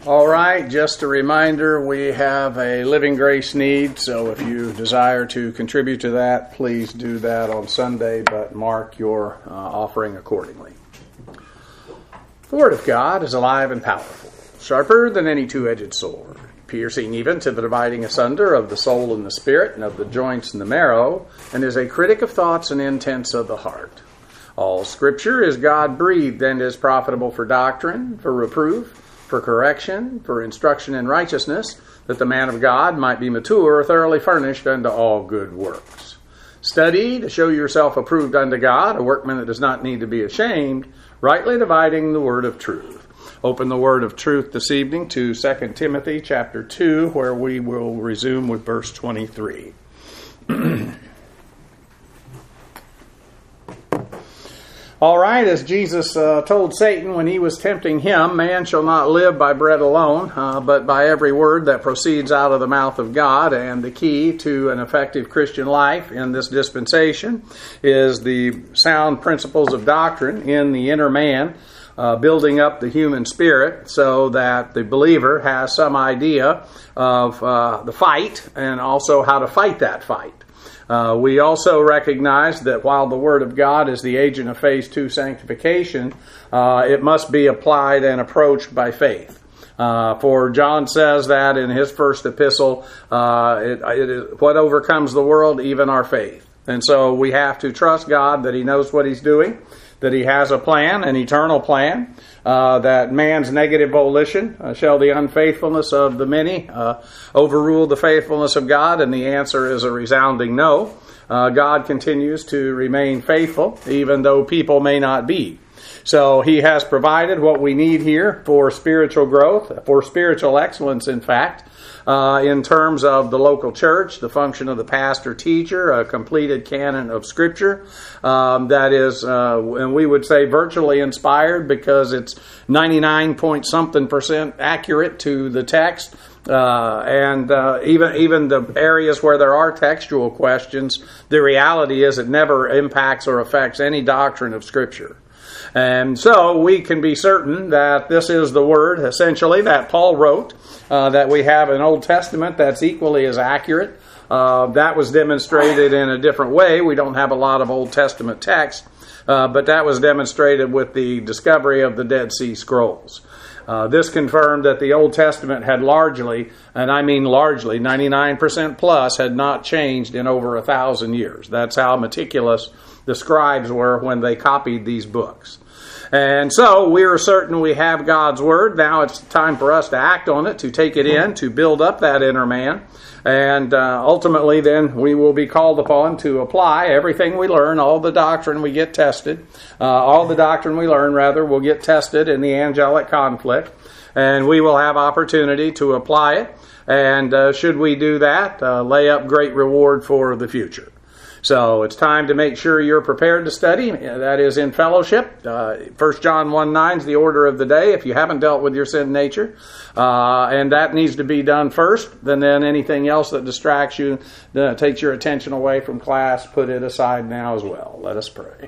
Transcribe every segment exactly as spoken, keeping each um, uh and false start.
All right, just a reminder, we have a Living Grace need, so if you desire to contribute to that, please do that on Sunday, but mark your uh, offering accordingly. The Word of God is alive and powerful, sharper than any two-edged sword, piercing even to the dividing asunder of the soul and the spirit, and of the joints and the marrow, and is a critic of thoughts and intents of the heart. All Scripture is God-breathed and is profitable for doctrine, for reproof, for correction, for instruction in righteousness, that the man of God might be mature, thoroughly furnished unto all good works. Study to show yourself approved unto God, a workman that does not need to be ashamed, rightly dividing the word of truth. Open the word of truth this evening to Second Timothy chapter two, where we will resume with verse twenty-three. All right, as Jesus uh, told Satan when he was tempting him, man shall not live by bread alone, uh, but by every word that proceeds out of the mouth of God. And the key to an effective Christian life in this dispensation is the sound principles of doctrine in the inner man, uh, building up the human spirit so that the believer has some idea of uh, the fight and also how to fight that fight. Uh, we also recognize that while the Word of God is the agent of phase two sanctification, uh, it must be applied and approached by faith. Uh, for John says that in his first epistle, uh, it, it is what overcomes the world, even our faith. And so we have to trust God that He knows what He's doing, that He has a plan, an eternal plan, uh, that man's negative volition uh, shall the unfaithfulness of the many uh, overrule the faithfulness of God, and the answer is a resounding no. Uh, God continues to remain faithful, even though people may not be. So He has provided what we need here for spiritual growth, for spiritual excellence, in fact, uh, in terms of the local church, the function of the pastor-teacher, a completed canon of Scripture um, that is, uh, and we would say virtually inspired because it's ninety-nine point something percent accurate to the text. Uh, and uh, even even the areas where there are textual questions, the reality is it never impacts or affects any doctrine of Scripture. And so we can be certain that this is the word, essentially, that Paul wrote, uh, that we have an Old Testament that's equally as accurate. Uh, that was demonstrated in a different way. We don't have a lot of Old Testament text, uh, but that was demonstrated with the discovery of the Dead Sea Scrolls. Uh, this confirmed that the Old Testament had largely, and I mean largely, ninety-nine percent plus, had not changed in over a thousand years. That's how meticulous the scribes were when they copied these books. And so we are certain we have God's Word. Now it's time for us to act on it, to take it in, to build up that inner man. And uh, ultimately then we will be called upon to apply everything we learn, all the doctrine we get tested. Uh, all the doctrine we learn, rather, will get tested in the angelic conflict. And we will have opportunity to apply it. And uh, should we do that, uh, lay up great reward for the future. So it's time to make sure you're prepared to study. That is in fellowship. Uh, First John one nine is the order of the day if you haven't dealt with your sin nature. Uh, and that needs to be done first. Then, then anything else that distracts you, uh, takes your attention away from class, put it aside now as well. Let us pray.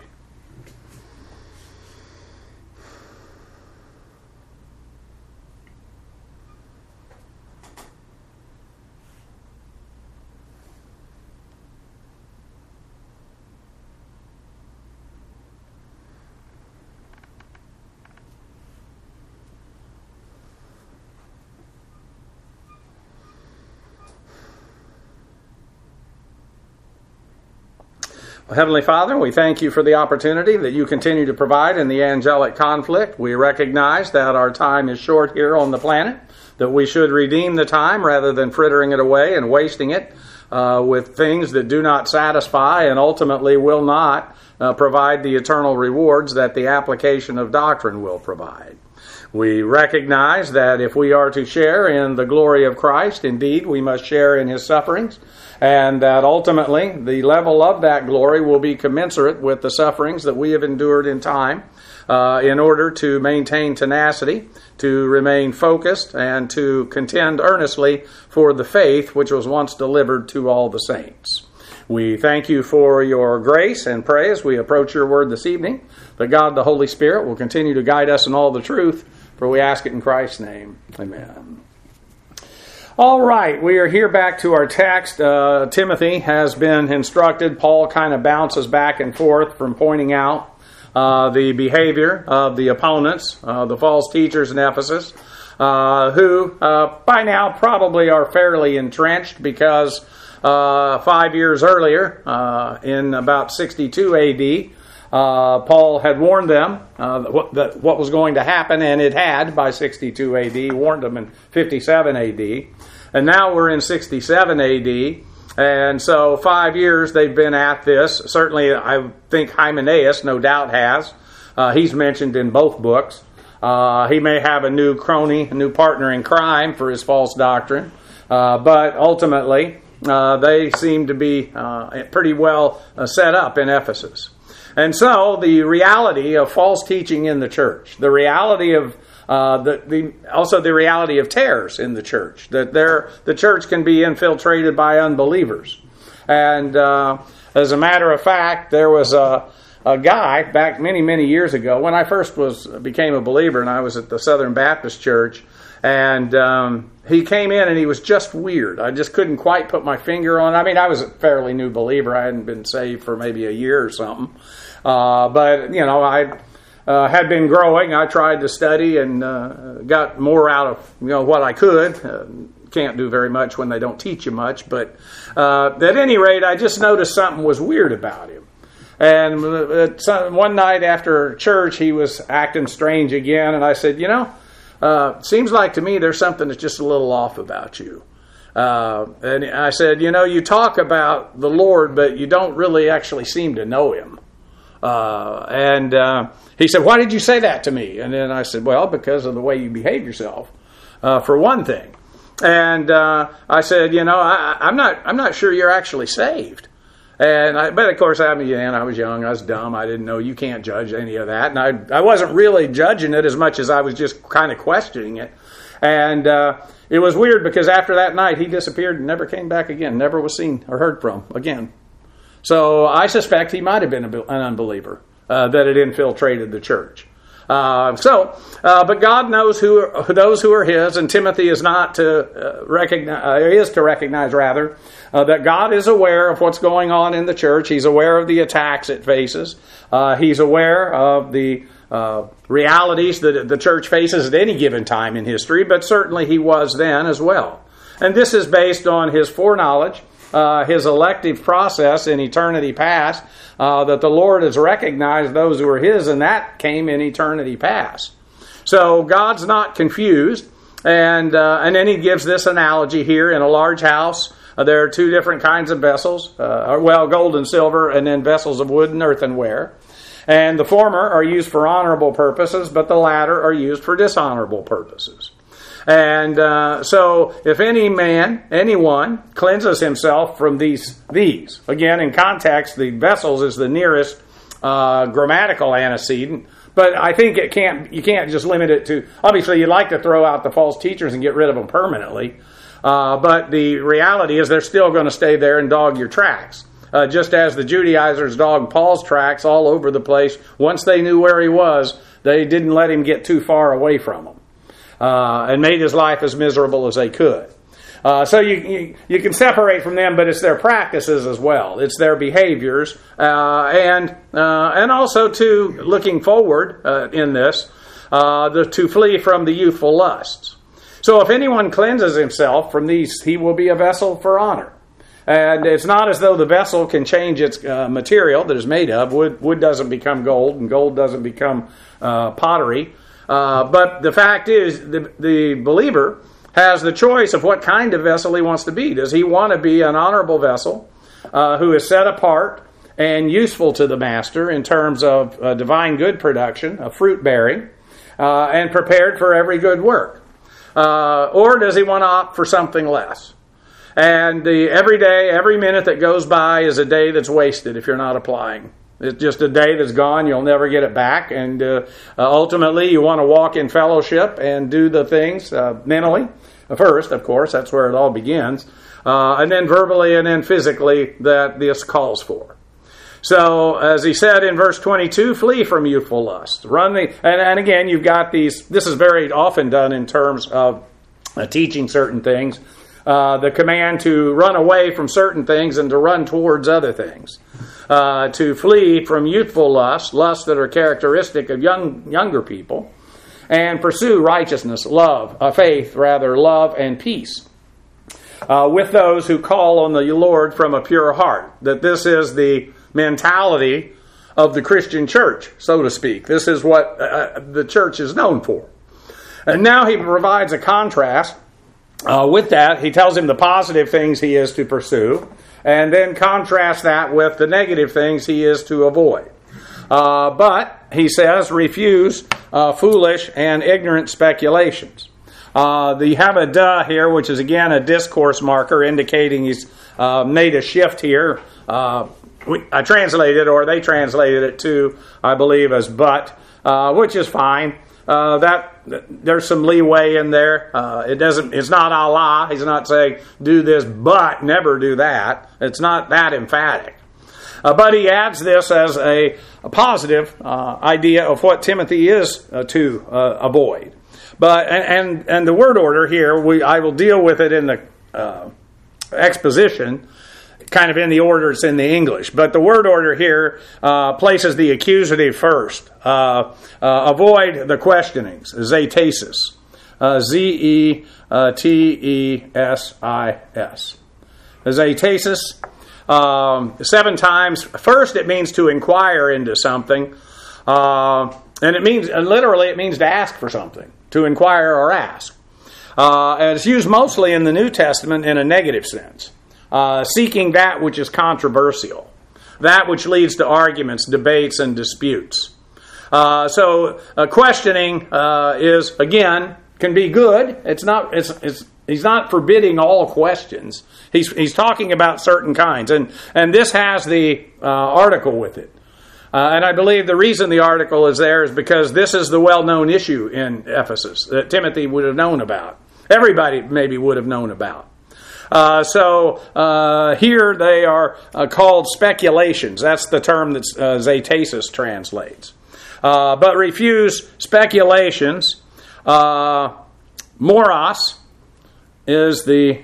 Well, Heavenly Father, we thank you for the opportunity that you continue to provide in the angelic conflict. We recognize that our time is short here on the planet, that we should redeem the time rather than frittering it away and wasting it uh, with things that do not satisfy and ultimately will not uh, provide the eternal rewards that the application of doctrine will provide. We recognize that if we are to share in the glory of Christ, indeed, we must share in His sufferings, and that ultimately the level of that glory will be commensurate with the sufferings that we have endured in time uh, in order to maintain tenacity, to remain focused, and to contend earnestly for the faith which was once delivered to all the saints. We thank you for your grace and pray as we approach your word this evening, that God the Holy Spirit will continue to guide us in all the truth, For we ask it in Christ's name. Amen. All right, we are here back to our text. Uh, Timothy has been instructed. Paul kind of bounces back and forth from pointing out uh, the behavior of the opponents, uh, the false teachers in Ephesus, uh, who uh, by now probably are fairly entrenched because uh, five years earlier, uh, in about sixty-two A D, Uh, Paul had warned them uh, what, that what was going to happen, and it had by sixty-two A D, warned them in fifty-seven A D. And now we're in sixty-seven A D, and so five years they've been at this. Certainly, I think Hymenaeus, no doubt, has. Uh, he's mentioned in both books. Uh, he may have a new crony, a new partner in crime for his false doctrine, uh, but ultimately uh, they seem to be uh, pretty well uh, set up in Ephesus. And so the reality of false teaching in the church, the reality of uh, the, the also the reality of tares in the church, that there the church can be infiltrated by unbelievers. And uh, as a matter of fact, there was a, a guy back many many years ago when I first was became a believer, and I was at the Southern Baptist Church, and um, he came in and he was just weird. I just couldn't quite put my finger on it. I mean, I was a fairly new believer. I hadn't been saved for maybe a year or something. Uh, but, you know, I uh, had been growing. I tried to study and uh, got more out of, you know, what I could. Uh, can't do very much when they don't teach you much. But uh, at any rate, I just noticed something was weird about him. And uh, some, one night after church, he was acting strange again. And I said, you know, uh, seems like to me there's something that's just a little off about you. Uh, and I said, you know, you talk about the Lord, but you don't really actually seem to know Him. Uh, and uh, he said, why did you say that to me? And then I said, well, because of the way you behave yourself, uh, for one thing. And uh, I said, you know, I, I'm not I'm not sure you're actually saved. And I, but of course, I mean, I was young, I was dumb, I didn't know. You can't judge any of that. And I, I wasn't really judging it as much as I was just kind of questioning it. And uh, it was weird because after that night, he disappeared and never came back again, never was seen or heard from again. So I suspect he might have been an unbeliever uh, that had infiltrated the church. Uh, so, uh, but God knows who are, those who are His, and Timothy is not to uh, recognize, uh, is to recognize rather uh, that God is aware of what's going on in the church. He's aware of the attacks it faces. Uh, he's aware of the uh, realities that the church faces at any given time in history, but certainly he was then as well. And this is based on his foreknowledge. Uh, his elective process in eternity past, uh, that the Lord has recognized those who are His, and that came in eternity past. So God's not confused, and uh, and then He gives this analogy here in a large house. Uh, there are two different kinds of vessels, uh, well, gold and silver, and then vessels of wood and earthenware. And the former are used for honorable purposes, but the latter are used for dishonorable purposes. And uh, so, if any man, anyone, cleanses himself from these, these, again, in context, the vessels is the nearest uh, grammatical antecedent, but I think it can't. You can't just limit it to. Obviously, you'd like to throw out the false teachers and get rid of them permanently, uh, but the reality is they're still going to stay there and dog your tracks, uh, just as the Judaizers dogged Paul's tracks all over the place. Once they knew where he was, they didn't let him get too far away from them. Uh, and made his life as miserable as they could. Uh, so you, you you can separate from them, but it's their practices as well. It's their behaviors, uh, and uh, and also to looking forward uh, in this, uh, the, to flee from the youthful lusts. So if anyone cleanses himself from these, he will be a vessel for honor. And it's not as though the vessel can change its uh, material that it's made of. Wood wood doesn't become gold, and gold doesn't become uh, pottery. Uh, but the fact is, the, the believer has the choice of what kind of vessel he wants to be. Does he want to be an honorable vessel uh, who is set apart and useful to the master in terms of uh, divine good production, of fruit bearing, uh, and prepared for every good work? Uh, or does he want to opt for something less? And the every day, every minute that goes by is a day that's wasted if you're not applying. It's just a day that's gone. You'll never get it back. And uh, uh, ultimately, you want to walk in fellowship and do the things uh, mentally. First, of course, that's where it all begins. Uh, and then verbally and then physically that this calls for. So, as he said in verse twenty-two, flee from youthful lust. Run the, and, and again, you've got these, this is very often done in terms of uh, teaching certain things. Uh, the command to run away from certain things and to run towards other things. Uh, to flee from youthful lusts, lusts that are characteristic of young younger people, and pursue righteousness, love, uh, faith, rather, love, and peace. Uh, with those who call on the Lord from a pure heart. That this is the mentality of the Christian church, so to speak. This is what uh, the church is known for. And now he provides a contrast uh, with that. He tells him the positive things he is to pursue, and then contrasts that with the negative things he is to avoid. Uh, but, he says, refuse uh, foolish and ignorant speculations. Uh, the, you have a duh here, which is again a discourse marker indicating he's uh, made a shift here. Uh, we, I translated, or they translated it too, I believe, as but, uh, which is fine. Uh, that there's some leeway in there. Uh, it doesn't. It's not Allah. He's not saying do this, but never do that. It's not that emphatic. Uh, but he adds this as a, a positive uh, idea of what Timothy is uh, to uh, avoid. But and, and and the word order here, we I will deal with it in the uh, exposition, kind of in the order it's in the English. But the word order here uh, places the accusative first. Uh, uh, avoid the questionings, zetasis, uh, Z E T E S I S. Zetasis, um, seven times. First, it means to inquire into something, uh, and it means uh, literally it means to ask for something. To inquire or ask. Uh, and it's used mostly in the New Testament in a negative sense. Uh, seeking that which is controversial. That which leads to arguments, debates, and disputes. Uh, so uh, questioning uh, is, again, can be good. It's not. It's, it's, he's not forbidding all questions. He's, he's talking about certain kinds. And, and this has the uh, article with it. Uh, and I believe the reason the article is there is because this is the well-known issue in Ephesus that Timothy would have known about. Everybody maybe would have known about. Uh, so uh, here they are uh, called speculations. That's the term that uh, Zetasis translates. Uh, but refuse speculations. Uh, moros is the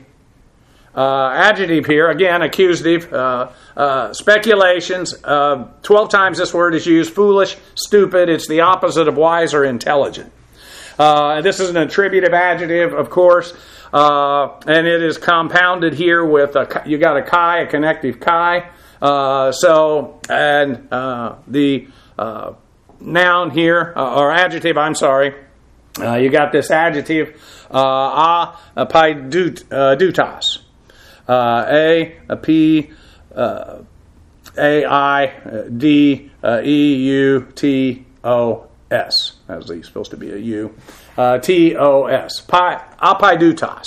uh, adjective here. Again, accusative. Uh, uh, speculations. Uh, Twelve times this word is used. Foolish, stupid. It's the opposite of wise or intelligent. Uh, this is an attributive adjective, of course. Uh, and it is compounded here with a, you got a chi, a connective chi. Uh, so, and uh, the uh, noun here, uh, or adjective, I'm sorry, uh, you got this adjective, uh, a, paidutas, uh, a, a p, uh, a, i, d, uh, e, u, t, o, s. That's supposed to be a u. Uh, T O S. Pi, apaidutas.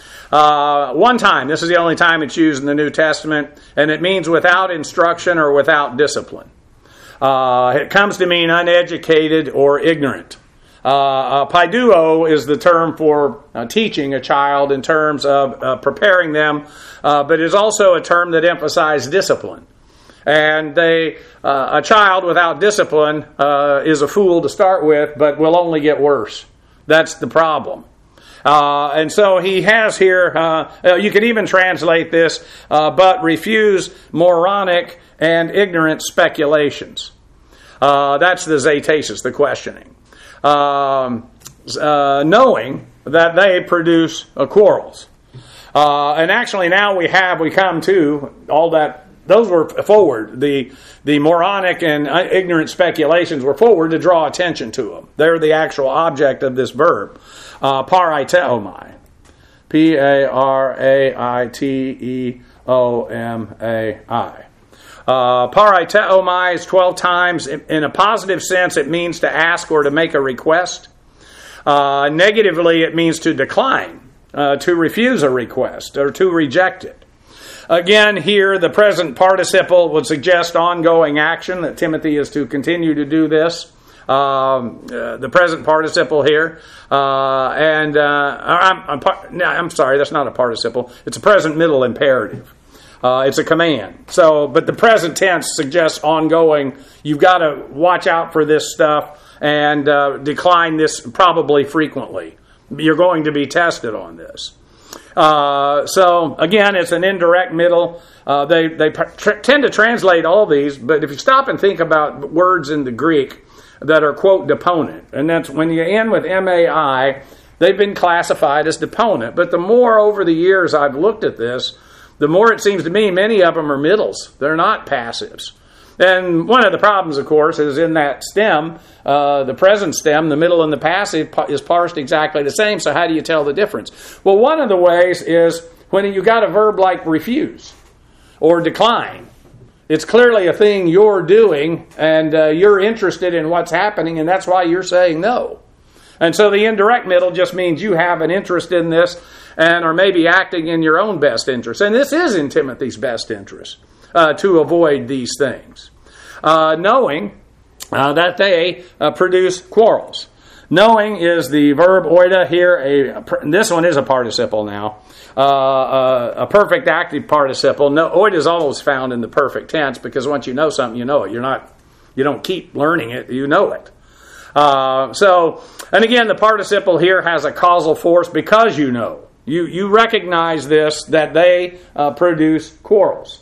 Uh, one time. This is the only time it's used in the New Testament. And it means without instruction or without discipline. Uh, it comes to mean uneducated or ignorant. Uh, uh, paiduo is the term for uh, teaching a child in terms of uh, preparing them. Uh, but is also a term that emphasizes discipline. And they, uh, a child without discipline uh, is a fool to start with, but will only get worse. That's the problem. Uh, and so he has here, uh, you can even translate this, uh, but refuse moronic and ignorant speculations. Uh, that's the zetasis, the questioning. Um, uh, knowing that they produce uh, quarrels. Uh, and actually now we have, we come to all that. Those were forward. The the moronic and ignorant speculations were forward to draw attention to them. They're the actual object of this verb. Uh, paraiteomai. P A R A I T E O M A I. Uh, paraiteomai is twelve times. In a positive sense, it means to ask or to make a request. Uh, negatively, it means to decline, uh, to refuse a request, or to reject it. Again, here, the present participle would suggest ongoing action, that Timothy is to continue to do this. Um, uh, the present participle here. Uh, and, uh, I'm, I'm, no, I'm sorry, that's not a participle. It's a present middle imperative. Uh, Uh, it's a command. So, but the present tense suggests ongoing. You've got to watch out for this stuff and uh, decline this probably frequently. You're going to be tested on this. Uh, so, again, it's an indirect middle. Uh, they they tr- tend to translate all these, but if you stop and think about words in the Greek that are, quote, deponent, and that's when you end with M A I, they've been classified as deponent. But the more over the years I've looked at this, the more it seems to me many of them are middles. They're not passives. And one of the problems, of course, is in that stem, uh, the present stem, the middle and the passive is parsed exactly the same. So how do you tell the difference? Well, one of the ways is when you got a verb like refuse or decline. It's clearly a thing you're doing, and uh, you're interested in what's happening, and that's why you're saying no. And so the indirect middle just means you have an interest in this and are maybe acting in your own best interest. And this is in Timothy's best interest. Uh, to avoid these things. Uh, knowing uh, that they uh, produce quarrels. Knowing is the verb oida here. A, this one is a participle now. Uh, uh, a perfect active participle. No, oida is always found in the perfect tense because once you know something, you know it. You're not, you don't keep learning it. You know it. Uh, so, and again, the participle here has a causal force because you know. You, you recognize this, that they uh, produce quarrels.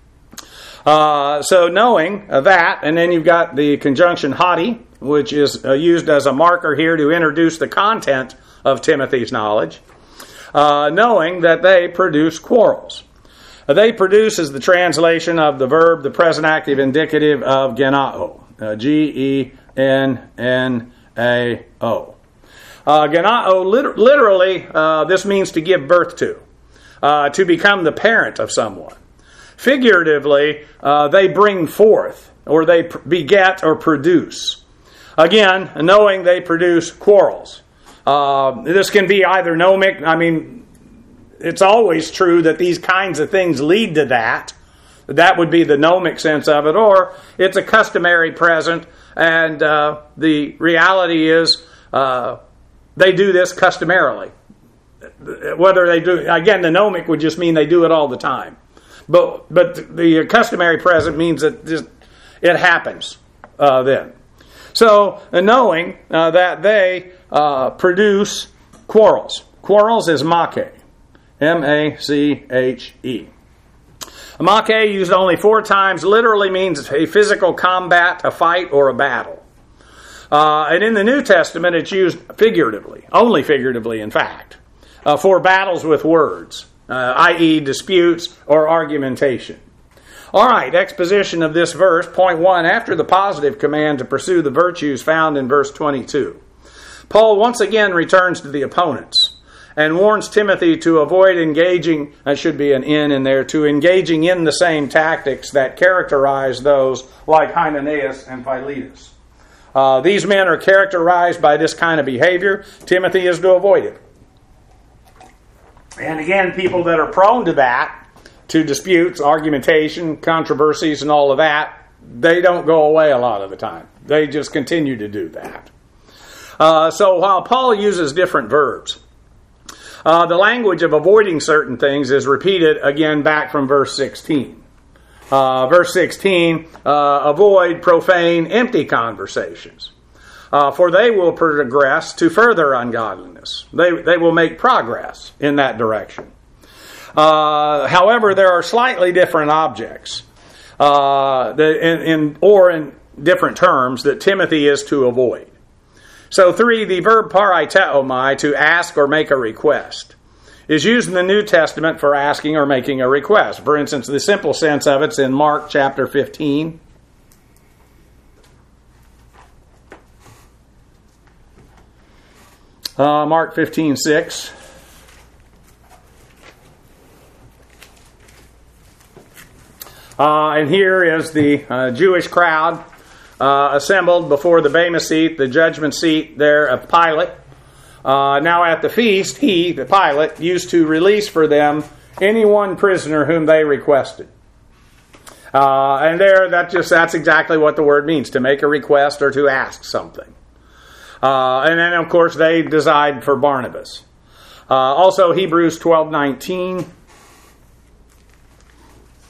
Uh, so knowing uh, that, and then you've got the conjunction hoti, which is uh, used as a marker here to introduce the content of Timothy's knowledge. Uh, knowing that they produce quarrels. Uh, they produce is the translation of the verb, the present active indicative of genao. Uh, G E N N A O. Uh, genao, lit- literally, uh, this means to give birth to. Uh, to become the parent of someone. Figuratively, uh, they bring forth, or they pr- beget or produce. Again, knowing they produce quarrels. Uh, this can be either nomic, I mean, it's always true that these kinds of things lead to that. That would be the nomic sense of it, or it's a customary present, and uh, the reality is uh, they do this customarily. Whether they do, again, the nomic would just mean they do it all the time. But but the customary present means that just, it happens uh, then. So uh, knowing uh, that they uh, produce quarrels. Quarrels is make. M A C H E. Make, used only four times, literally means a physical combat, a fight, or a battle. Uh, and in the New Testament, it's used figuratively, only figuratively, in fact, uh, for battles with words. Uh, that is disputes or argumentation. All right, exposition of this verse. Point one, after the positive command to pursue the virtues found in verse twenty-two, Paul once again returns to the opponents and warns Timothy to avoid engaging, that should be an in in there, to engaging in the same tactics that characterize those like Hymenaeus and Philetus. Uh, these men are characterized by this kind of behavior. Timothy is to avoid it. And again, people that are prone to that, to disputes, argumentation, controversies, and all of that, they don't go away a lot of the time. They just continue to do that. Uh, so while Paul uses different verbs, uh, the language of avoiding certain things is repeated again back from verse sixteen. Uh, verse sixteen, uh, avoid profane, empty conversations. Uh, for they will progress to further ungodliness. They they will make progress in that direction. Uh, however, there are slightly different objects, uh, that in, in or in different terms that Timothy is to avoid. So, three, the verb paraiteomai, to ask or make a request, is used in the New Testament for asking or making a request. For instance, the simple sense of it's in Mark chapter fifteen. Uh, Mark fifteen six. Uh, and here is the uh, Jewish crowd uh, assembled before the Bema seat, the judgment seat there of Pilate. Uh, now at the feast, he, the Pilate, used to release for them any one prisoner whom they requested. Uh, and there, that just that's exactly what the word means, to make a request or to ask something. Uh, and then, of course, they decide for Barnabas. Uh, also, Hebrews twelve nineteen.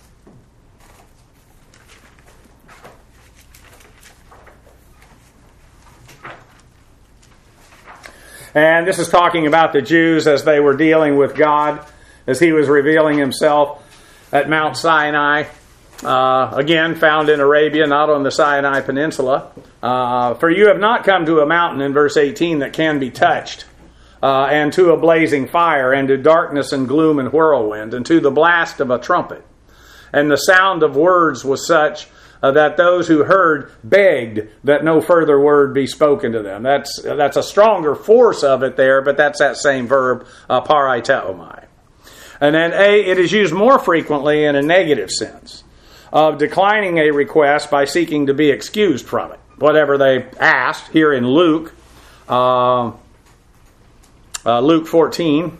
And this is talking about the Jews as they were dealing with God, as he was revealing himself at Mount Sinai. Uh, again, found in Arabia, not on the Sinai Peninsula. Uh, For you have not come to a mountain, in verse eighteen, that can be touched, uh, and to a blazing fire, and to darkness and gloom and whirlwind, and to the blast of a trumpet. And the sound of words was such uh, that those who heard begged that no further word be spoken to them. That's that's a stronger force of it there, but that's that same verb, uh, paraiteomai. And then A, it is used more frequently in a negative sense, of declining a request by seeking to be excused from it. Whatever they asked, here in Luke, uh, uh, Luke fourteen,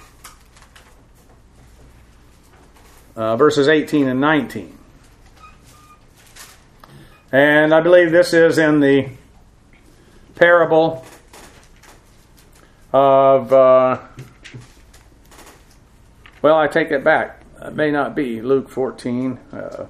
uh, verses eighteen and nineteen. And I believe this is in the parable of, uh, well, I take it back. It may not be Luke fourteen. Uh,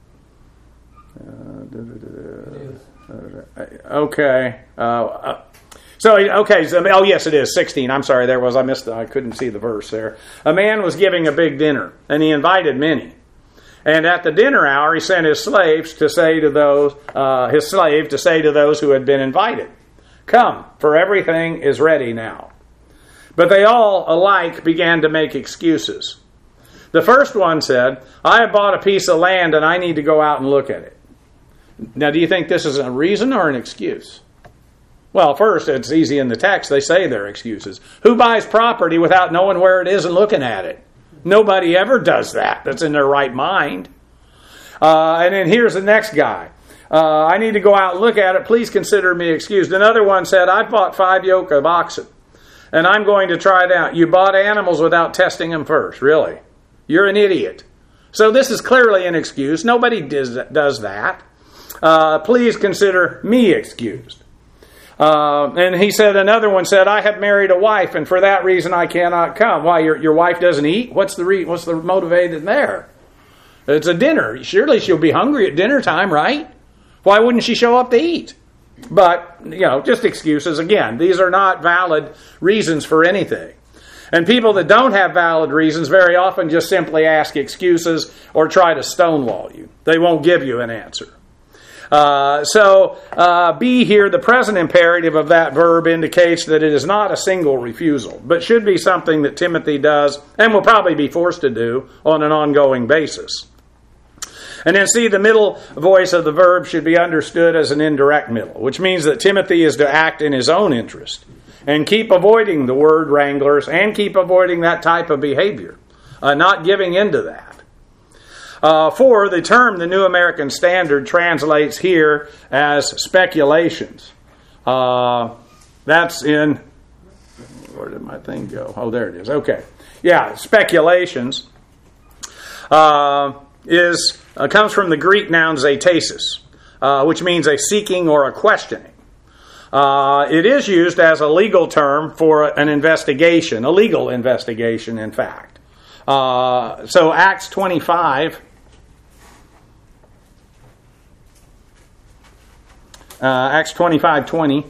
uh, okay. Uh, uh, so, okay. So, oh, yes, it is sixteen. I'm sorry. There was, I missed, I couldn't see the verse there. A man was giving a big dinner, and he invited many. And at the dinner hour, he sent his slaves to say to those, uh, his slave to say to those who had been invited, "Come, for everything is ready now." But they all alike began to make excuses. The first one said, "I have bought a piece of land and I need to go out and look at it." Now, do you think this is a reason or an excuse? Well, first, it's easy in the text. They say they're excuses. Who buys property without knowing where it is and looking at it? Nobody ever does that that's in their right mind. Uh, and then here's the next guy. Uh, "I need to go out and look at it. Please consider me excused." Another one said, "I've bought five yoke of oxen, and I'm going to try it out." You bought animals without testing them first. Really? You're an idiot. So this is clearly an excuse. Nobody does, does that. Uh, please consider me excused. Uh, and he said, another one said, "I have married a wife, and for that reason I cannot come." Why, your, your wife doesn't eat? What's the re- what's the motivation there? It's a dinner. Surely she'll be hungry at dinner time, right? Why wouldn't she show up to eat? But, you know, just excuses. Again, these are not valid reasons for anything. And people that don't have valid reasons very often just simply ask excuses or try to stonewall you. They won't give you an answer. Uh, so, uh, B here, the present imperative of that verb indicates that it is not a single refusal, but should be something that Timothy does and will probably be forced to do on an ongoing basis. And then C, the middle voice of the verb should be understood as an indirect middle, which means that Timothy is to act in his own interest and keep avoiding the word wranglers and keep avoiding that type of behavior, uh, not giving into that. Uh, for the term, the New American Standard translates here as speculations. Uh, that's in, where did my thing go? Oh, there it is. Okay. Yeah, speculations uh, is uh, comes from the Greek noun zetasis, uh, which means a seeking or a questioning. Uh, it is used as a legal term for an investigation, a legal investigation, in fact. Uh, so Acts twenty-five, uh, Acts twenty-five twenty.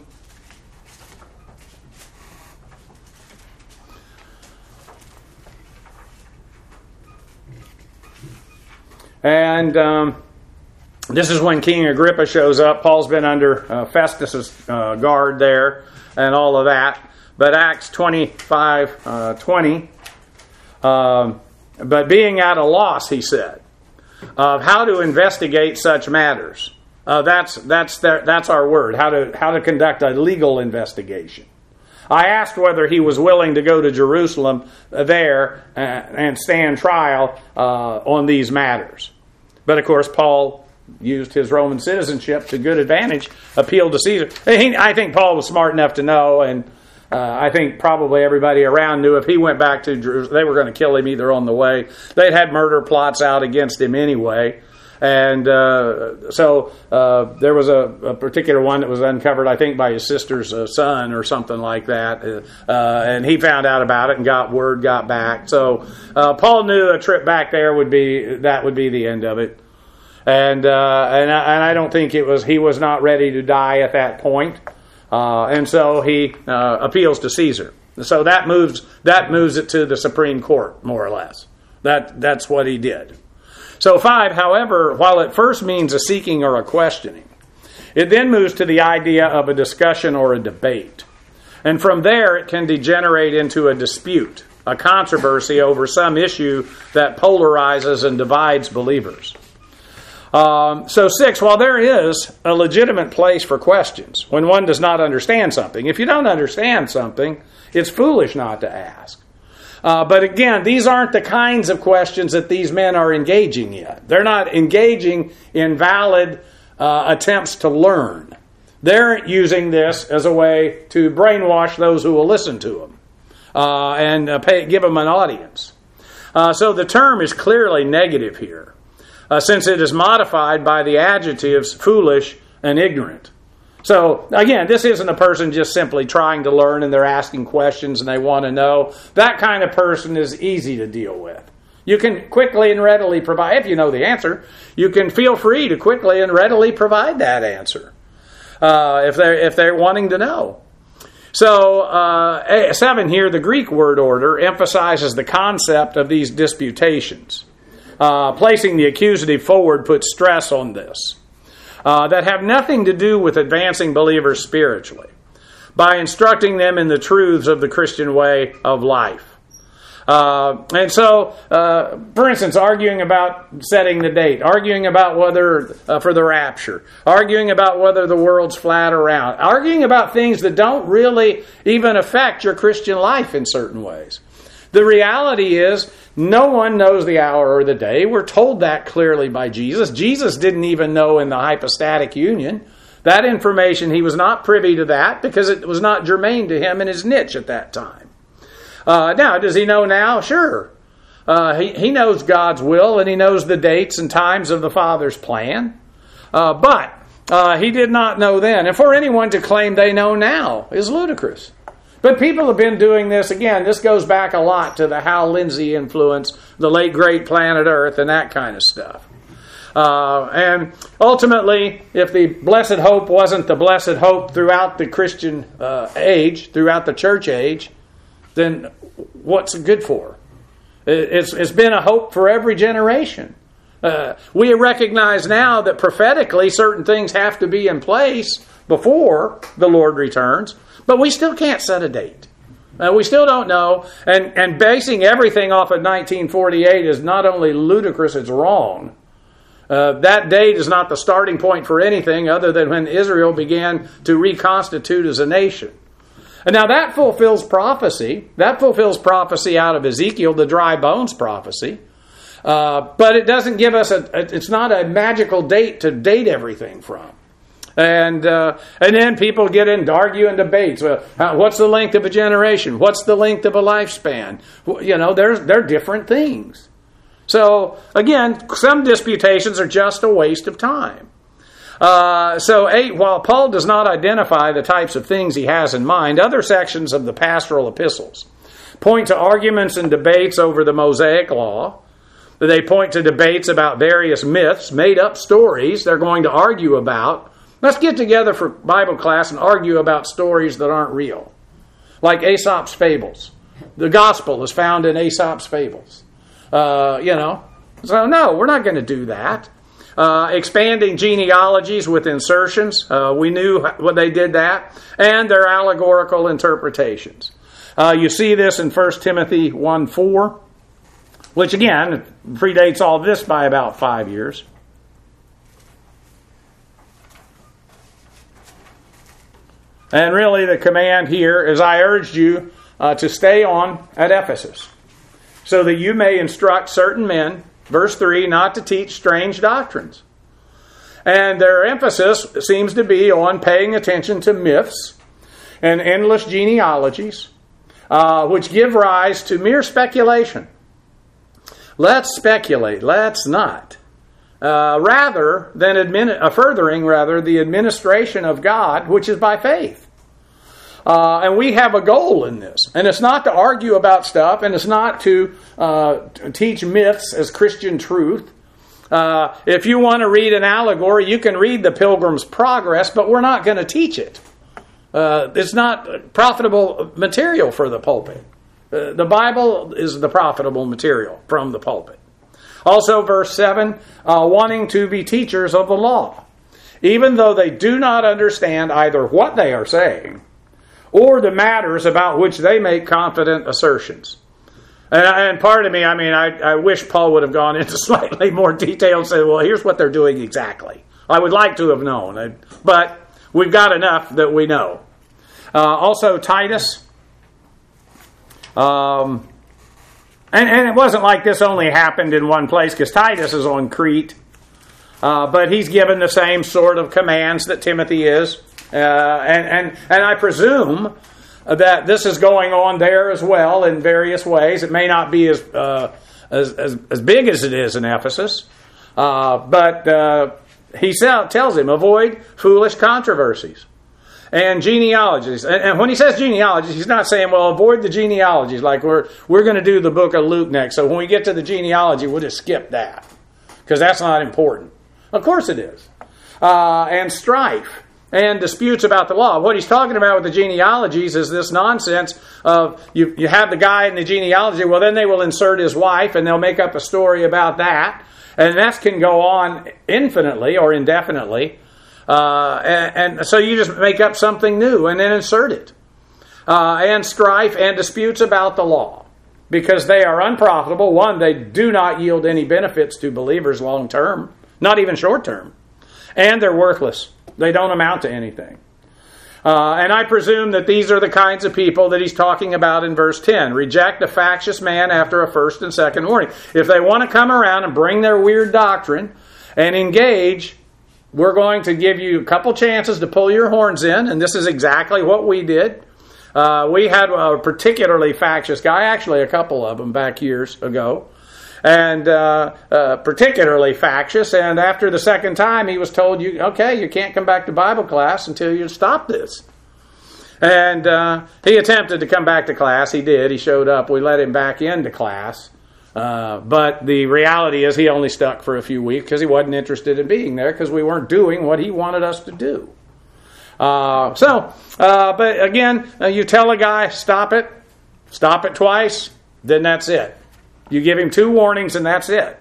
And um, this is when King Agrippa shows up. Paul's been under uh, Festus's uh, guard there and all of that. But Acts twenty-five twenty. Um, but being at a loss, he said, of how to investigate such matters. Uh, that's that's their, that's our word. How to how to conduct a legal investigation. I asked whether he was willing to go to Jerusalem there and, and stand trial uh, on these matters. But of course, Paul used his Roman citizenship to good advantage, appealed to Caesar. He, I think Paul was smart enough to know, and uh, I think probably everybody around knew if he went back to Jerusalem, they were going to kill him either on the way. They'd had murder plots out against him anyway. And uh, so uh, there was a, a particular one that was uncovered, I think, by his sister's uh, son or something like that. Uh, and he found out about it and got word, got back. So uh, Paul knew a trip back there would be, that would be the end of it. And uh, and, I, and I don't think it was, he was not ready to die at that point. Uh, Uh, and so he uh, appeals to Caesar. So that moves that moves it to the Supreme Court, more or less. That that's what he did. So five, however, while it first means a seeking or a questioning, it then moves to the idea of a discussion or a debate. And from there, it can degenerate into a dispute, a controversy over some issue that polarizes and divides believers. Um, so six, while there is a legitimate place for questions when one does not understand something, if you don't understand something, it's foolish not to ask. Uh, but again, these aren't the kinds of questions that these men are engaging in. They're not engaging in valid uh, attempts to learn. They're using this as a way to brainwash those who will listen to them uh, and uh, pay, give them an audience. Uh, so the term is clearly negative here, uh, since it is modified by the adjectives foolish and ignorant. So, again, this isn't a person just simply trying to learn and they're asking questions and they want to know. That kind of person is easy to deal with. You can quickly and readily provide, if you know the answer, you can feel free to quickly and readily provide that answer uh, if they're, if they're wanting to know. So, uh, seven here, the Greek word order emphasizes the concept of these disputations. Uh, placing the accusative forward puts stress on this. Uh, that have nothing to do with advancing believers spiritually, by instructing them in the truths of the Christian way of life. Uh, and so, uh, for instance, arguing about setting the date, arguing about whether uh, for the rapture, arguing about whether the world's flat or round, arguing about things that don't really even affect your Christian life in certain ways. The reality is, no one knows the hour or the day. We're told that clearly by Jesus. Jesus didn't even know in the hypostatic union. That information, he was not privy to that because it was not germane to him and his niche at that time. Uh, now, does he know now? Sure. Uh, he, he knows God's will and he knows the dates and times of the Father's plan. Uh, but uh, he did not know then. And for anyone to claim they know now is ludicrous. But people have been doing this, again, this goes back a lot to the Hal Lindsey influence, the late great Planet Earth, and that kind of stuff. Uh, and ultimately, if the blessed hope wasn't the blessed hope throughout the Christian uh, age, throughout the church age, then what's it good for? It's, it's been a hope for every generation. Uh, we recognize now that prophetically certain things have to be in place before the Lord returns. But we still can't set a date. Uh, we still don't know. And, and basing everything off of nineteen forty-eight is not only ludicrous, it's wrong. Uh, that date is not the starting point for anything other than when Israel began to reconstitute as a nation. And now that fulfills prophecy. That fulfills prophecy out of Ezekiel, the dry bones prophecy. Uh, but it doesn't give us a, it's not a magical date to date everything from. And uh, and then people get into argue and debates. Well, how, what's the length of a generation? What's the length of a lifespan? You know, there's they're different things. So again, some disputations are just a waste of time. Uh, so eight, while Paul does not identify the types of things he has in mind, other sections of the pastoral epistles point to arguments and debates over the Mosaic law. They point to debates about various myths, made up stories they're going to argue about. Let's get together for Bible class and argue about stories that aren't real. Like Aesop's fables. The gospel is found in Aesop's fables. Uh, you know. So no, we're not going to do that. Uh, expanding genealogies with insertions. Uh, we knew when they did that. And their allegorical interpretations. Uh, you see this in First Timothy one four. Which again, predates all this by about five years. And really the command here is, I urged you uh, to stay on at Ephesus, so that you may instruct certain men, verse three, not to teach strange doctrines. And their emphasis seems to be on paying attention to myths and endless genealogies, uh, which give rise to mere speculation. Let's speculate, let's not. Uh, rather than admin- uh, furthering rather the administration of God, which is by faith. Uh, and we have a goal in this. And it's not to argue about stuff, and it's not to uh, teach myths as Christian truth. Uh, if you want to read an allegory, you can read the Pilgrim's Progress, but we're not going to teach it. Uh, it's not profitable material for the pulpit. Uh, the Bible is the profitable material from the pulpit. Also, verse seven, uh, wanting to be teachers of the law, even though they do not understand either what they are saying or the matters about which they make confident assertions. And, and part of me, I mean, I, I wish Paul would have gone into slightly more detail and said, well, here's what they're doing exactly. I would like to have known, but we've got enough that we know. Uh, also, Titus. Um, and, and it wasn't like this only happened in one place, because Titus is on Crete. Uh, but he's given the same sort of commands that Timothy is. Uh, and, and, and I presume that this is going on there as well in various ways. It may not be as uh, as, as, as big as it is in Ephesus. Uh, but uh, he tells him, avoid foolish controversies and genealogies. And, and when he says genealogies, he's not saying, well, avoid the genealogies. Like we're, we're going to do the book of Luke next. So when we get to the genealogy, we'll just skip that, because that's not important. Of course it is. Uh, and strife and disputes about the law. What he's talking about with the genealogies is this nonsense of you, you have the guy in the genealogy, well, then they will insert his wife and they'll make up a story about that. And that can go on infinitely or indefinitely. Uh, and, and so you just make up something new and then insert it. Uh, and strife and disputes about the law, because they are unprofitable. One, they do not yield any benefits to believers long term, not even short term. And they're worthless. They don't amount to anything. Uh, and I presume that these are the kinds of people that he's talking about in verse ten. Reject a factious man after a first and second warning. If they want to come around and bring their weird doctrine and engage, we're going to give you a couple chances to pull your horns in. And this is exactly what we did. Uh, we had a particularly factious guy, actually a couple of them back years ago. And uh, uh, particularly factious. And after the second time, he was told, "You okay, you can't come back to Bible class until you stop this." And uh, he attempted to come back to class. He did. He showed up. We let him back into class. Uh, but the reality is he only stuck for a few weeks because he wasn't interested in being there, because we weren't doing what he wanted us to do. Uh, so, uh, but again, uh, you tell a guy, stop it, stop it twice, then that's it. You give him two warnings and that's it.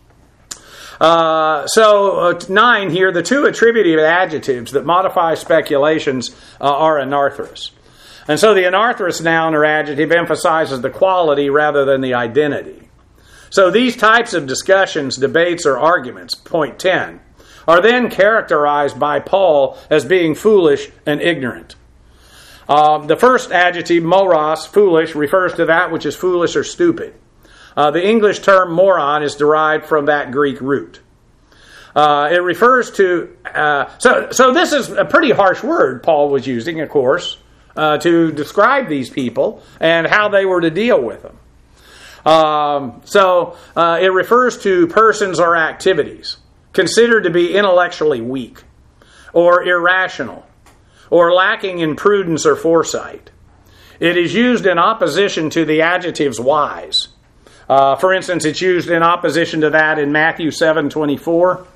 Uh, so, uh, nine here, the two attributive adjectives that modify speculations uh, are anarthrous. And so the anarthrous noun or adjective emphasizes the quality rather than the identity. So these types of discussions, debates, or arguments, point ten, are then characterized by Paul as being foolish and ignorant. Uh, the first adjective, moros, foolish, refers to that which is foolish or stupid. Uh, the English term moron is derived from that Greek root. Uh, it refers to... Uh, so, so this is a pretty harsh word Paul was using, of course, uh, to describe these people and how they were to deal with them. Um, so uh, it refers to persons or activities considered to be intellectually weak or irrational or lacking in prudence or foresight. It is used in opposition to the adjectives wise. Uh, for instance, it's used in opposition to that in Matthew seven twenty-four.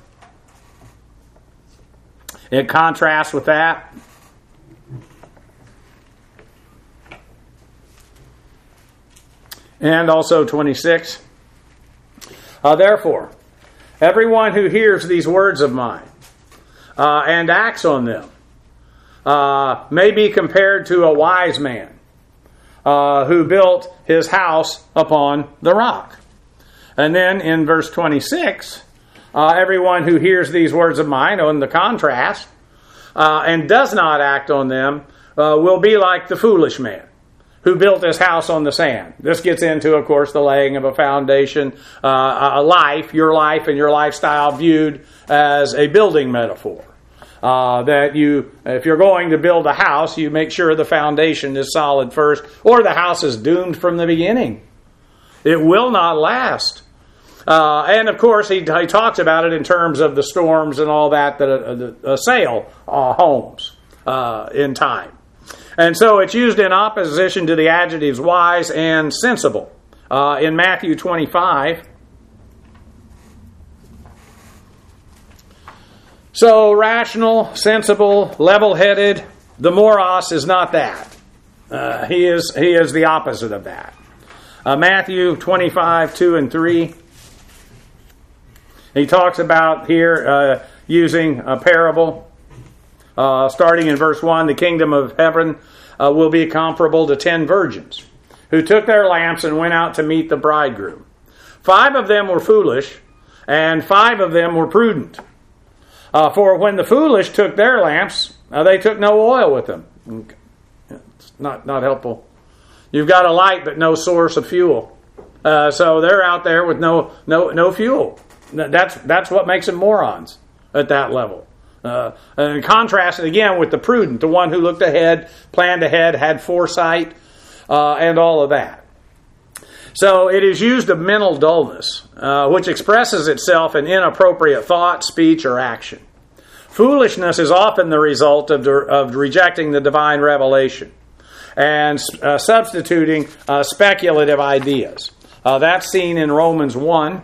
It contrasts with that. And also twenty-six. Uh, Therefore, everyone who hears these words of mine uh, and acts on them uh, may be compared to a wise man Uh, who built his house upon the rock. And then in verse twenty-six, uh, everyone who hears these words of mine, on the contrast, uh, and does not act on them, uh, will be like the foolish man who built his house on the sand. This gets into, of course, the laying of a foundation, uh, a life, your life and your lifestyle viewed as a building metaphor. Uh, that you, if you're going to build a house, you make sure the foundation is solid first, or the house is doomed from the beginning. It will not last. Uh, and of course, he, he talks about it in terms of the storms and all that that uh, assail uh, homes uh, in time. And so it's used in opposition to the adjectives wise and sensible. Uh, in Matthew twenty-five, so rational, sensible, level-headed, the moros is not that. Uh, he is he is the opposite of that. Uh, Matthew twenty-five, two and three. He talks about here uh, using a parable. Uh, starting in verse one, the kingdom of heaven uh, will be comparable to ten virgins who took their lamps and went out to meet the bridegroom. Five of them were foolish, and five of them were prudent. Uh, for when the foolish took their lamps, uh, they took no oil with them. It's not, not helpful. You've got a light, but no source of fuel. Uh, so they're out there with no no no fuel. That's that's what makes them morons at that level. Uh, and contrast it again with the prudent, the one who looked ahead, planned ahead, had foresight, uh, and all of that. So it is used of mental dullness, uh, which expresses itself in inappropriate thought, speech, or action. Foolishness is often the result of, of rejecting the divine revelation and uh, substituting uh, speculative ideas. Uh, that's seen in Romans one,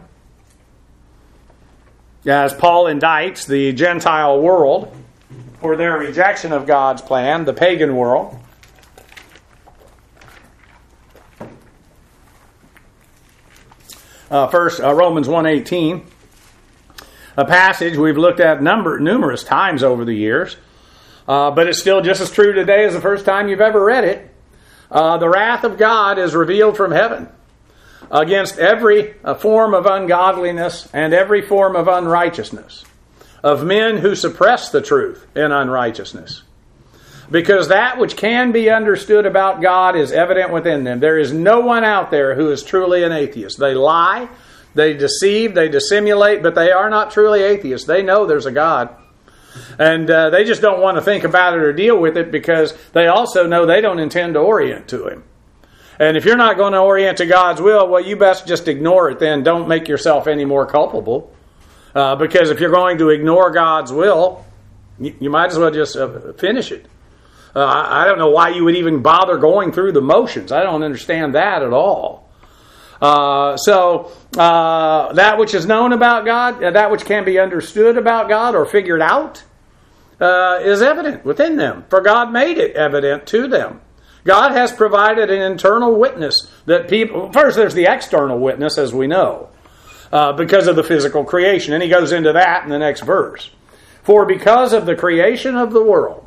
as Paul indicts the Gentile world for their rejection of God's plan, the pagan world. Uh, first, uh, Romans one eighteen, a passage we've looked at number, numerous times over the years, uh, but it's still just as true today as the first time you've ever read it. Uh, the wrath of God is revealed from heaven against every uh, form of ungodliness and every form of unrighteousness, of men who suppress the truth in unrighteousness. Because that which can be understood about God is evident within them. There is no one out there who is truly an atheist. They lie, they deceive, they dissimulate, but they are not truly atheists. They know there's a God. And uh, they just don't want to think about it or deal with it because they also know they don't intend to orient to Him. And if you're not going to orient to God's will, well, you best just ignore it then. Don't make yourself any more culpable. Uh, because if you're going to ignore God's will, you, you might as well just uh, finish it. Uh, I don't know why you would even bother going through the motions. I don't understand that at all. Uh, so, uh, that which is known about God, uh, that which can be understood about God or figured out, uh, is evident within them. For God made it evident to them. God has provided an internal witness that people... First, there's the external witness, as we know, uh, because of the physical creation. And he goes into that in the next verse. For because of the creation of the world,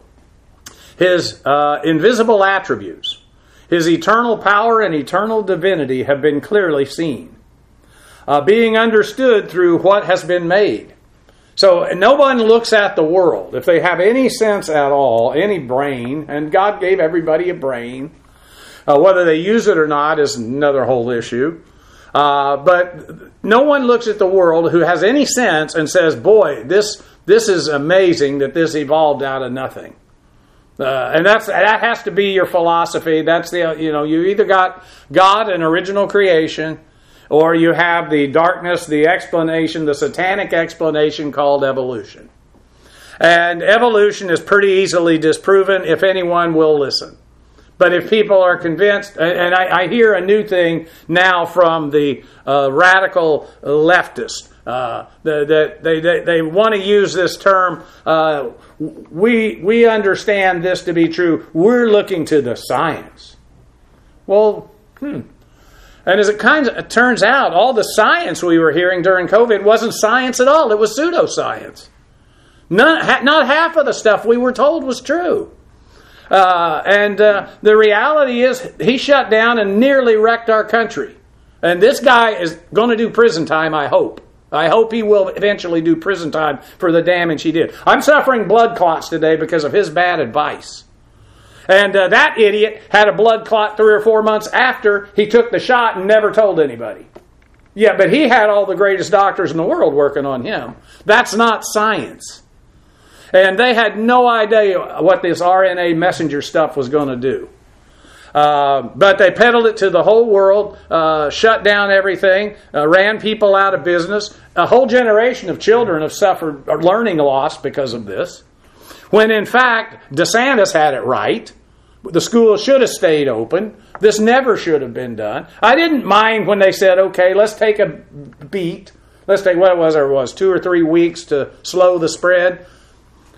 His uh, invisible attributes, His eternal power and eternal divinity have been clearly seen, uh, being understood through what has been made. So no one looks at the world, if they have any sense at all, any brain, and God gave everybody a brain. Uh, whether they use it or not is another whole issue. Uh, but no one looks at the world who has any sense and says, boy, this this is amazing that this evolved out of nothing. Uh, and that's that has to be your philosophy. That's the you know you either got God and original creation, or you have the darkness, the explanation, the satanic explanation called evolution. And evolution is pretty easily disproven if anyone will listen. But if people are convinced, and I, I hear a new thing now from the uh, radical leftist. Uh, that they, they they want to use this term. Uh, we we understand this to be true. We're looking to the science. Well, hmm. And as it kind of it turns out, all the science we were hearing during COVID wasn't science at all. It was pseudoscience. None, not half of the stuff we were told was true. Uh, and uh, the reality is, he shut down and nearly wrecked our country. And this guy is going to do prison time, I hope. I hope he will eventually do prison time for the damage he did. I'm suffering blood clots today because of his bad advice. And uh, that idiot had a blood clot three or four months after he took the shot and never told anybody. Yeah, but he had all the greatest doctors in the world working on him. That's not science. And they had no idea what this R N A messenger stuff was going to do. Uh, but they peddled it to the whole world, uh, shut down everything, uh, ran people out of business. A whole generation of children have suffered learning loss because of this. When in fact, DeSantis had it right. The schools should have stayed open. This never should have been done. I didn't mind when they said, okay, let's take a beat. Let's take, what was there was, two or three weeks to slow the spread.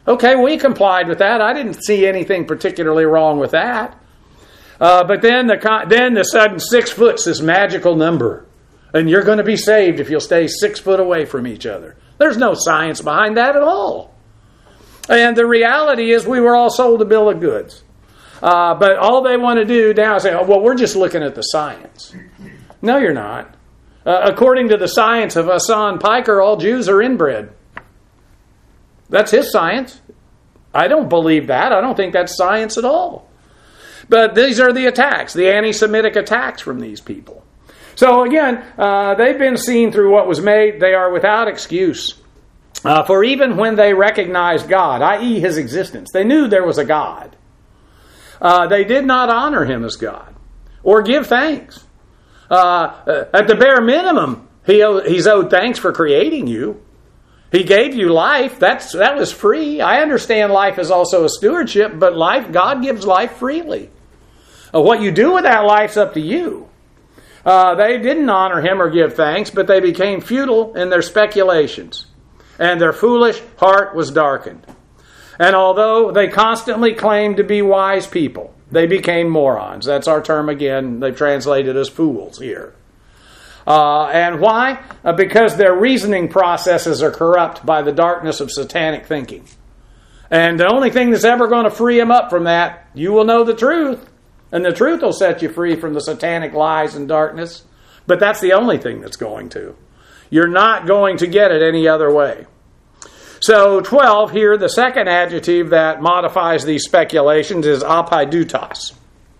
Okay, we complied with that. I didn't see anything particularly wrong with that. Uh, but then the then the sudden six foot's this magical number. And you're going to be saved if you'll stay six foot away from each other. There's no science behind that at all. And the reality is we were all sold a bill of goods. Uh, but all they want to do now is say, oh, well, we're just looking at the science. No, you're not. Uh, according to the science of Hassan Piker, all Jews are inbred. That's his science. I don't believe that. I don't think that's science at all. But these are the attacks, the anti-Semitic attacks from these people. So again, uh, they've been seen through what was made. They are without excuse. Uh, for even when they recognized God, that is his existence, they knew there was a God. Uh, they did not honor him as God or give thanks. Uh, at the bare minimum, he, he's owed thanks for creating you. He gave you life. That's that was free. I understand life is also a stewardship, but life, God gives life freely. Uh, what you do with that life's up to you. Uh, they didn't honor him or give thanks, but they became futile in their speculations, and their foolish heart was darkened. And although they constantly claimed to be wise people, they became morons. That's our term again. They've translated as fools here. Uh, and why? Uh, because their reasoning processes are corrupt by the darkness of satanic thinking. And the only thing that's ever going to free them up from that, you will know the truth. And the truth will set you free from the satanic lies and darkness. But that's the only thing that's going to. You're not going to get it any other way. So twelve here, the second adjective that modifies these speculations is apaidutos.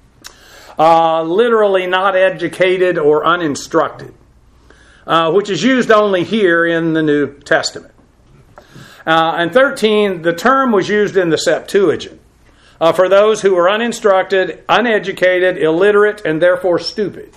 Uh, literally not educated or uninstructed, uh, which is used only here in the New Testament. Uh, and thirteen, the term was used in the Septuagint uh, for those who were uninstructed, uneducated, illiterate, and therefore stupid.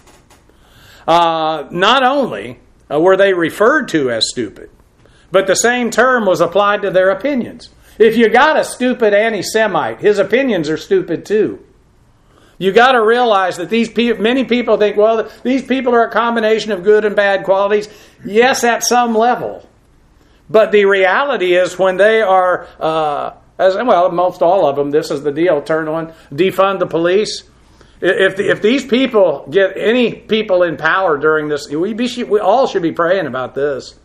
Uh, not only uh, were they referred to as stupid, but the same term was applied to their opinions. If you got a stupid anti-Semite, his opinions are stupid too. You got to realize that these pe- many people think, well, these people are a combination of good and bad qualities. Yes, at some level. But the reality is when they are, uh, as well, most all of them, this is the deal, turn on, defund the police. If the, if these people get any people in power during this, we, be, we all should be praying about this.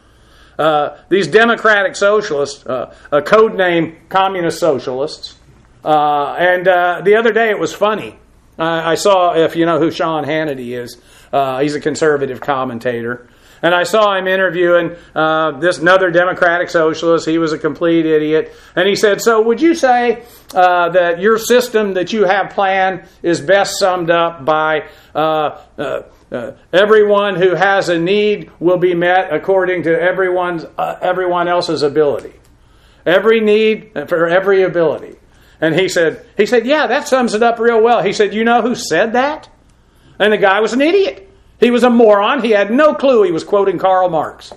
Uh, these democratic socialists, uh, a code name communist socialists, uh, and uh, the other day it was funny. Uh, I saw, if you know who Sean Hannity is, uh, he's a conservative commentator, and I saw him interviewing uh, this another democratic socialist. He was a complete idiot, and he said, "So would you say uh, that your system that you have planned is best summed up by?" Uh, uh, Uh, everyone who has a need will be met according to everyone's uh, everyone else's ability. Every need for every ability. And he said, he said, yeah, that sums it up real well. He said, you know who said that? And the guy was an idiot. He was a moron. He had no clue he was quoting Karl Marx.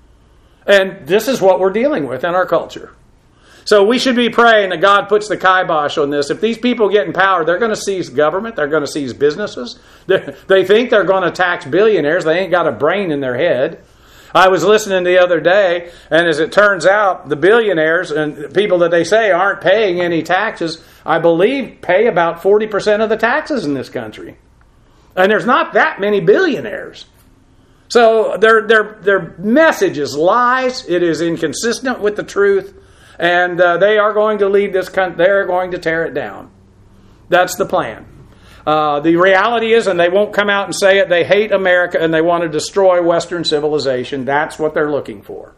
And this is what we're dealing with in our culture. So we should be praying that God puts the kibosh on this. If these people get in power, they're going to seize government. They're going to seize businesses. They're, they think they're going to tax billionaires. They ain't got a brain in their head. I was listening the other day, and as it turns out, the billionaires and people that they say aren't paying any taxes, I believe pay about forty percent of the taxes in this country. And there's not that many billionaires. So their, their, their message is lies. It is inconsistent with the truth. And uh, they are going to lead this country. They're going to tear it down. That's the plan. Uh, the reality is, and they won't come out and say it, they hate America and they want to destroy Western civilization. That's what they're looking for.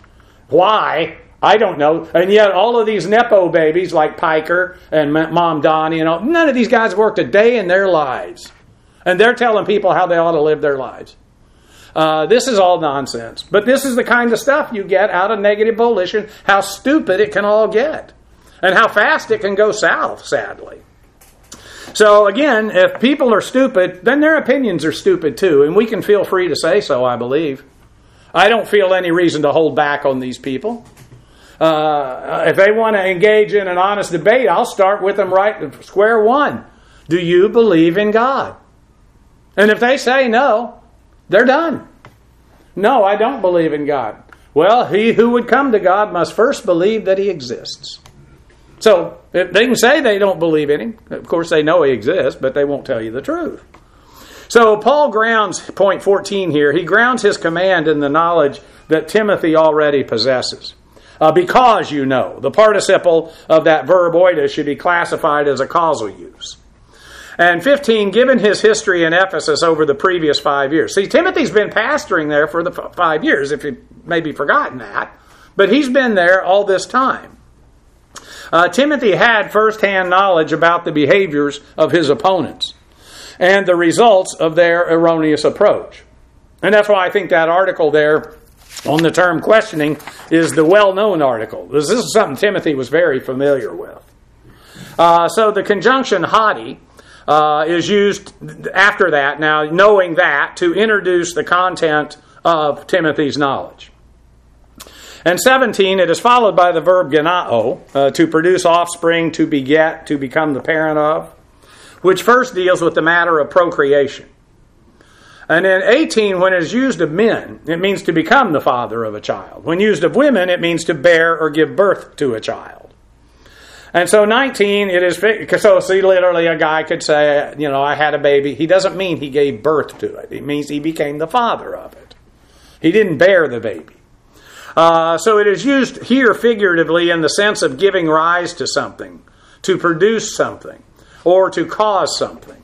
Why? I don't know. And yet all of these Nepo babies like Piker and Mom Donnie and all, none of these guys worked a day in their lives. And they're telling people how they ought to live their lives. Uh, this is all nonsense. But this is the kind of stuff you get out of negative volition, how stupid it can all get, and how fast it can go south, sadly. So again, if people are stupid, then their opinions are stupid too, and we can feel free to say so, I believe. I don't feel any reason to hold back on these people. Uh, if they want to engage in an honest debate, I'll start with them right at square one. Do you believe in God? And if they say no, they're done. No, I don't believe in God. Well, he who would come to God must first believe that he exists. So they can say they don't believe in him. Of course, they know he exists, but they won't tell you the truth. So Paul grounds, point fourteen here, he grounds his command in the knowledge that Timothy already possesses. Uh, because you know. The participle of that verb oida should be classified as a causal use. And fifteen, given his history in Ephesus over the previous five years. See, Timothy's been pastoring there for the f- five years, if you've maybe forgotten that. But he's been there all this time. Uh, Timothy had firsthand knowledge about the behaviors of his opponents and the results of their erroneous approach. And that's why I think that article there on the term questioning is the well-known article. This is something Timothy was very familiar with. Uh, so the conjunction haughty uh, is used after that, now knowing that, to introduce the content of Timothy's knowledge. And seventeen, it is followed by the verb genao, uh, to produce offspring, to beget, to become the parent of, which first deals with the matter of procreation. And then eighteen, when it is used of men, it means to become the father of a child. When used of women, it means to bear or give birth to a child. And so nineteen, it is, so see, literally a guy could say, you know, I had a baby. He doesn't mean he gave birth to it. It means he became the father of it. He didn't bear the baby. Uh, so it is used here figuratively in the sense of giving rise to something, to produce something, or to cause something.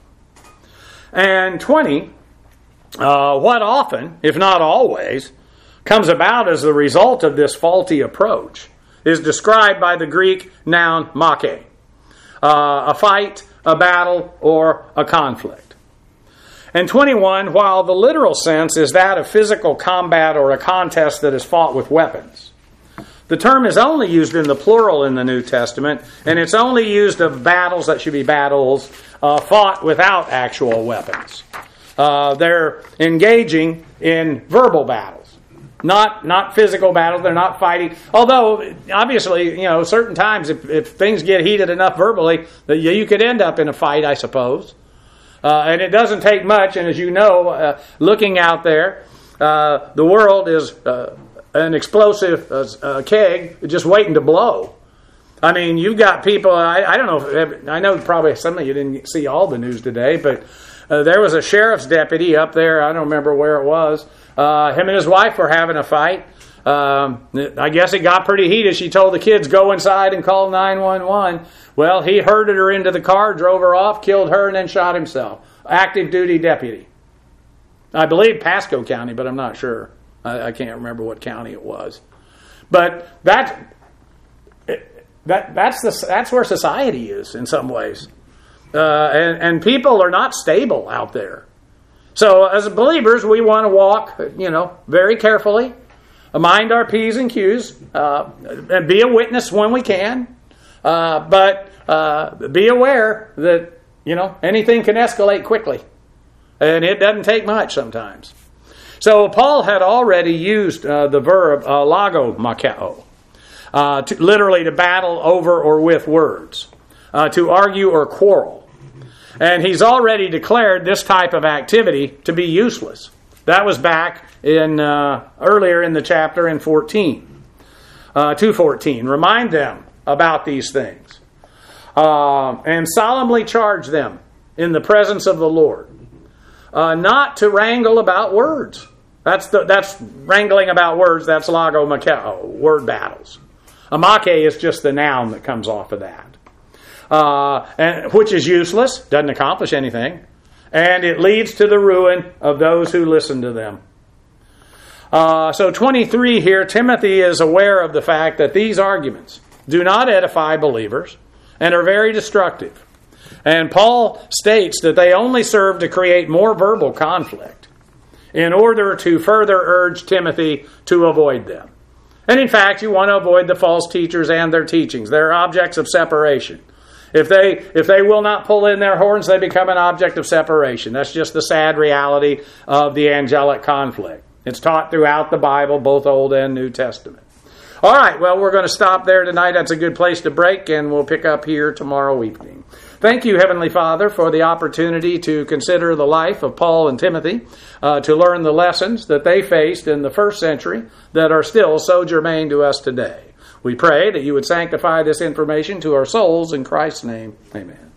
And twenty, uh, what often, if not always, comes about as the result of this faulty approach is described by the Greek noun make, uh, a fight, a battle, or a conflict. And twenty-one, while the literal sense is that of physical combat or a contest that is fought with weapons, the term is only used in the plural in the New Testament, and it's only used of battles that should be battles uh, fought without actual weapons. Uh, they're engaging in verbal battles, not not physical battles. They're not fighting. Although, obviously, you know, certain times if, if things get heated enough verbally, that you could end up in a fight, I suppose. Uh, and it doesn't take much, and as you know, uh, looking out there, uh, the world is uh, an explosive uh, uh, keg just waiting to blow. I mean, you've got people, I, I don't know, if, I know probably some of you didn't see all the news today, but uh, there was a sheriff's deputy up there, I don't remember where it was. Uh, him and his wife were having a fight. Um, I guess it got pretty heated. She told the kids, go inside and call nine one one. Well, he herded her into the car, drove her off, killed her, and then shot himself. Active duty deputy. I believe Pasco County, but I'm not sure. I, I can't remember what county it was. But that, that that's the that's where society is in some ways. Uh, and, and people are not stable out there. So as believers, we want to walk, you know, very carefully, mind our P's and Q's, uh, and be a witness when we can. Uh, but uh, be aware that, you know, anything can escalate quickly. And it doesn't take much sometimes. So Paul had already used uh, the verb uh, lago makeo, uh, to, literally to battle over or with words, uh, to argue or quarrel. And he's already declared this type of activity to be useless. That was back in uh, earlier in the chapter in fourteen, uh, two fourteen. Remind them about these things, uh, and solemnly charge them in the presence of the Lord, uh, not to wrangle about words. That's the, that's wrangling about words. That's lago makeo, word battles. Amake is just the noun that comes off of that, uh, and which is useless, doesn't accomplish anything, and it leads to the ruin of those who listen to them. Uh, so twenty-three here, Timothy is aware of the fact that these arguments do not edify believers and are very destructive. And Paul states that they only serve to create more verbal conflict in order to further urge Timothy to avoid them. And in fact, you want to avoid the false teachers and their teachings. They're objects of separation. If they if they will not pull in their horns, they become an object of separation. That's just the sad reality of the angelic conflict. It's taught throughout the Bible, both Old and New Testament. All right, well, we're going to stop there tonight. That's a good place to break, and we'll pick up here tomorrow evening. Thank you, Heavenly Father, for the opportunity to consider the life of Paul and Timothy, uh, to learn the lessons that they faced in the first century that are still so germane to us today. We pray that you would sanctify this information to our souls. In Christ's name, amen.